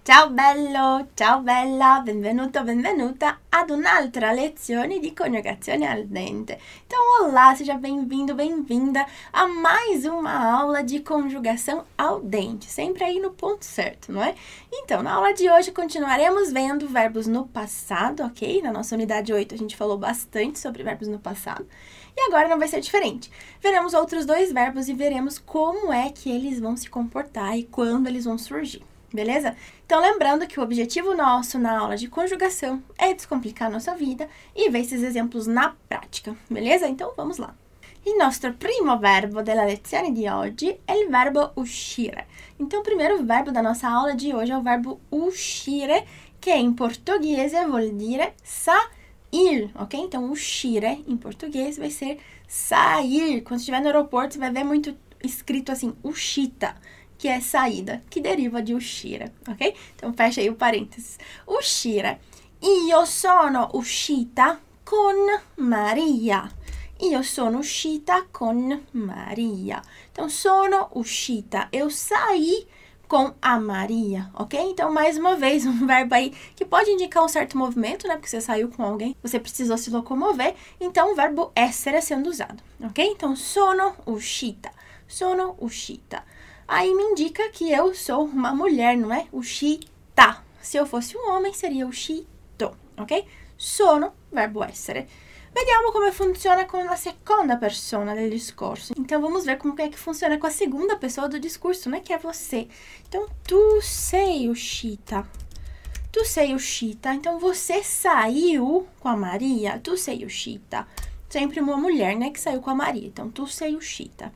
Ciao bello, ciao bella, benvenuto, benvenuta ad un'altra lezione de conjugazione al dente. Então, olá, seja bem-vindo, bem-vinda a mais uma aula de conjugação ao dente, sempre aí no ponto certo, não é? Então, na aula de hoje continuaremos vendo verbos no passado, ok? Na nossa unidade 8 a gente falou bastante sobre verbos no passado. E agora não vai ser diferente. Veremos outros dois verbos e veremos como é que eles vão se comportar e quando eles vão surgir. Beleza? Então, lembrando que o objetivo nosso na aula de conjugação é descomplicar a nossa vida e ver esses exemplos na prática, beleza? Então, vamos lá. Il nostro primo verbo della lezione di oggi è il verbo uscire. Então, o primeiro verbo da nossa aula de hoje é o verbo uscire, que em português vuol dire sair, ok? Então, uscire em português vai ser sair. Quando estiver no aeroporto, você vai ver muito escrito assim, uscita, que é saída, que deriva de uscire, ok? Então, fecha aí o parênteses. Uscire. Io sono uscita con Maria. Io sono uscita con Maria. Então, sono uscita. Eu saí com a Maria, ok? Então, mais uma vez, um verbo aí que pode indicar um certo movimento, né? Porque você saiu com alguém, você precisou se locomover. Então, o verbo essere sendo usado, ok? Então, sono uscita. Sono uscita. Aí me indica que eu sou uma mulher, não é? Uscita. Se eu fosse um homem, seria uscito, ok? Sono, verbo essere. Vediamo come funziona com a seconda persona del discorso. Então, vamos ver como é que funciona com a segunda pessoa do discurso, né? Que é você. Então, tu sei uscita. Tu sei uscita. Então, você saiu com a Maria. Tu sei uscita. Sempre uma mulher, né? Que saiu com a Maria. Então, tu sei uscita.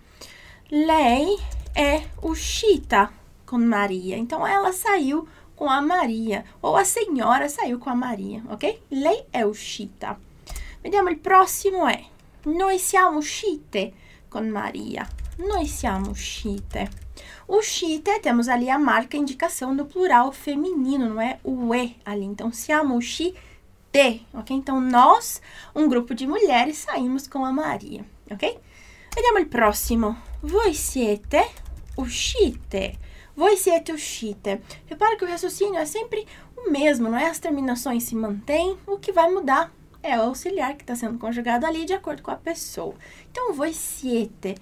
Lei é uscita com Maria. Então, ela saiu com a Maria. Ou a senhora saiu com a Maria, ok? Lei è uscita. Vediamo il prossimo è noi siamo uscite con Maria. Noi siamo uscite. Uscite, temos ali a marca, a indicação do plural feminino, não é o e ali. Então, siamo uscite, ok? Então, nós, um grupo de mulheres, saímos com a Maria, ok? Vediamo il prossimo. Voi siete uscite. Voi siete uscite. Repara que o raciocínio é sempre o mesmo, não é? As terminações se mantêm, o que vai mudar é o auxiliar que está sendo conjugado ali de acordo com a pessoa. Então, voi siete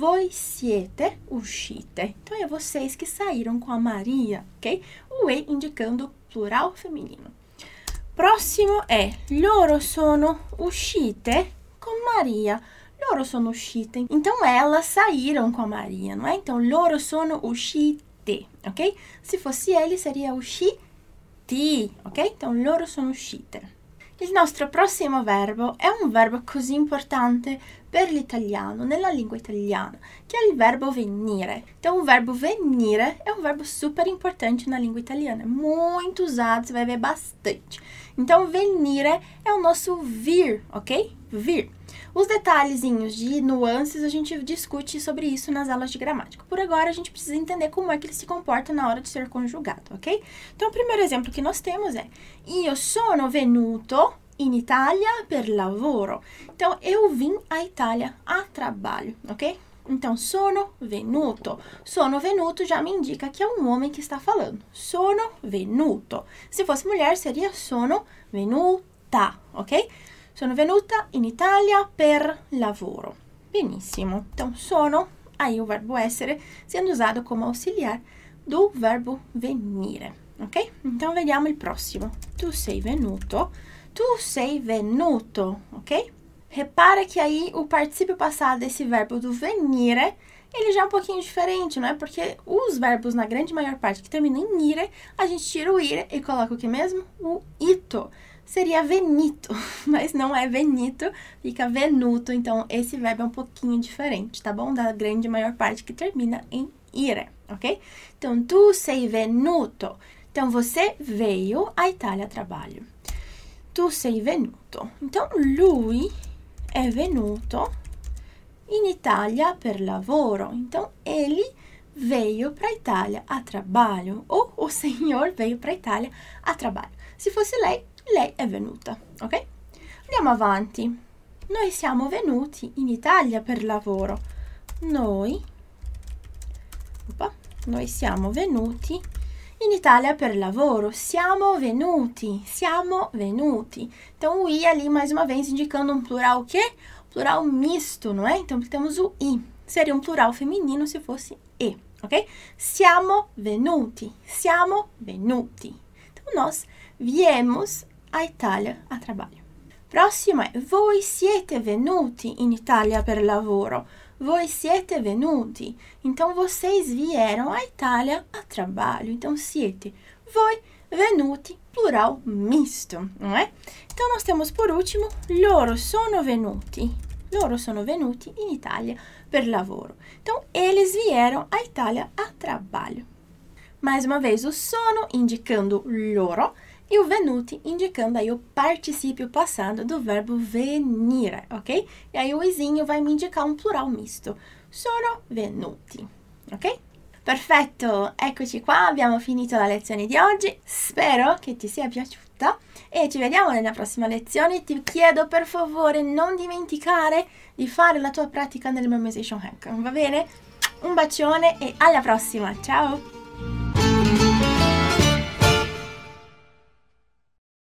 uscite. Então, é vocês que saíram com a Maria, ok? O e indicando plural feminino. Próximo é loro sono uscite con Maria. Loro sono uscite. Então, elas saíram com a Maria, não é? Então, loro sono uscite, ok? Se fosse ele, seria usciti, ok? Então, loro sono uscite. Il nostro prossimo verbo è un verbo così importante per l'italiano, nella lingua italiana, que é o verbo venire. Então, o verbo venire é um verbo super importante na língua italiana. É muito usado, você vai ver bastante. Então, venire é o nosso vir, ok? Vir. Os detalhezinhos de nuances a gente discute sobre isso nas aulas de gramática. Por agora, a gente precisa entender como é que ele se comporta na hora de ser conjugado, ok? Então, o primeiro exemplo que nós temos é Io sono venuto in Italia per lavoro. Então, eu vim à Itália a trabalho, ok? Então, sono venuto. Sono venuto já me indica que é um homem que está falando. Sono venuto. Se fosse mulher, seria sono venuta, ok? Sono venuta in Italia per lavoro. Benissimo. Então, sono, aí o verbo essere, sendo usado como auxiliar do verbo venire, ok? Então, vediamo il prossimo. Tu sei venuto. Tu sei venuto, ok? Repara que aí o particípio passado desse verbo do venire, ele já é um pouquinho diferente, não é? Porque os verbos, na grande maior parte, que terminam em ire, a gente tira o ire e coloca o que mesmo? O ito. Seria venito, mas não é venito, fica venuto. Então, esse verbo é um pouquinho diferente, tá bom? Da grande maior parte que termina em ire, ok? Então, tu sei venuto. Então, você veio à Itália a trabalho. Tu sei venuto. Então, lui è venuto in Italia per lavoro. Então, ele veio para a Itália a trabalho. Ou o senhor veio para a Itália a trabalho. Se fosse lei è venuta, ok? Andiamo avanti. Noi siamo venuti in Italia per lavoro. Noi siamo venuti In Italia per lavoro, siamo venuti. Então, o i ali, mais uma vez, indicando um plural o quê? Plural misto, não é? Então, temos o i. Seria um plural feminino se fosse e, ok? Siamo venuti. Então, nós viemos à Itália a trabalho. Próximo é, voi siete venuti in Italia per lavoro. Voi siete venuti. Então, vocês vieram à Itália a trabalho. Então, siete. Voi venuti, plural misto, não é? Então, nós temos por último, loro sono venuti. Loro sono venuti in Italia per lavoro. Então, eles vieram à Itália a trabalho. Mais uma vez, o sono indicando loro e o venuti indicando aí o particípio passado do verbo venire, ok? E aí o izinho vai me indicar un plural misto. Sono venuti, ok? Perfetto, eccoci qua, abbiamo finito la lezione di oggi. Spero che ti sia piaciuta e ci vediamo nella prossima lezione. Ti chiedo per favore non dimenticare di fare la tua pratica nel Memoization Hack, va bene? Un bacione e alla prossima, ciao!